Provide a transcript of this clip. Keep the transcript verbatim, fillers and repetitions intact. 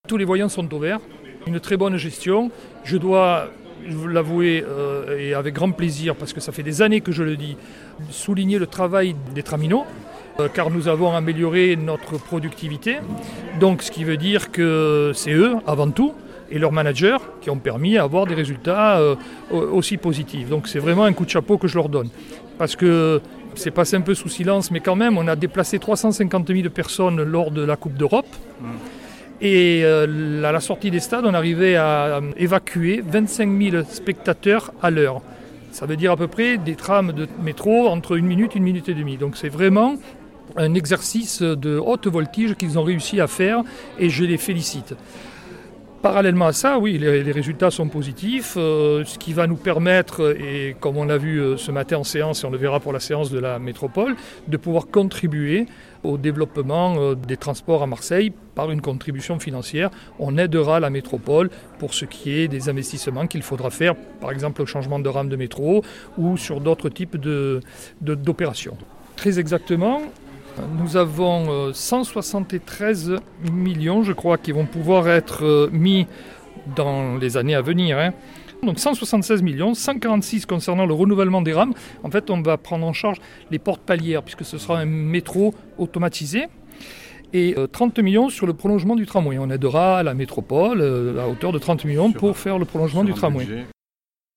Tous les voyants sont au vert, une très bonne gestion. Je dois vous l'avouer euh, et avec grand plaisir, parce que ça fait des années que je le dis, souligner le travail des Tramino, euh, car nous avons amélioré notre productivité. Donc ce qui veut dire que c'est eux, avant tout, et leurs managers qui ont permis d'avoir des résultats euh, aussi positifs. Donc c'est vraiment un coup de chapeau que je leur donne. Parce que c'est passé un peu sous silence, mais quand même, on a déplacé trois cent cinquante mille personnes lors de la Coupe d'Europe. Mmh. Et euh, à la sortie des stades, on arrivait à évacuer vingt-cinq mille spectateurs à l'heure. Ça veut dire à peu près des trams de métro entre une minute, une minute et demie. Donc c'est vraiment un exercice de haute voltige qu'ils ont réussi à faire et je les félicite. Parallèlement à ça, oui, les, les résultats sont positifs, euh, ce qui va nous permettre, et comme on l'a vu euh, ce matin en séance, et on le verra pour la séance de la métropole, de pouvoir contribuer au développement euh, des transports à Marseille par une contribution financière. On aidera la métropole pour ce qui est des investissements qu'il faudra faire, par exemple le changement de rame de métro ou sur d'autres types de, de, d'opérations. Très exactement, nous avons cent soixante-treize millions, je crois, qui vont pouvoir être mis dans les années à venir. Hein. Donc cent soixante-seize millions, cent quarante-six concernant le renouvellement des rames. En fait, on va prendre en charge les portes palières, puisque ce sera un métro automatisé. Et trente millions sur le prolongement du tramway. On aidera la métropole à hauteur de trente millions pour faire le prolongement du tramway.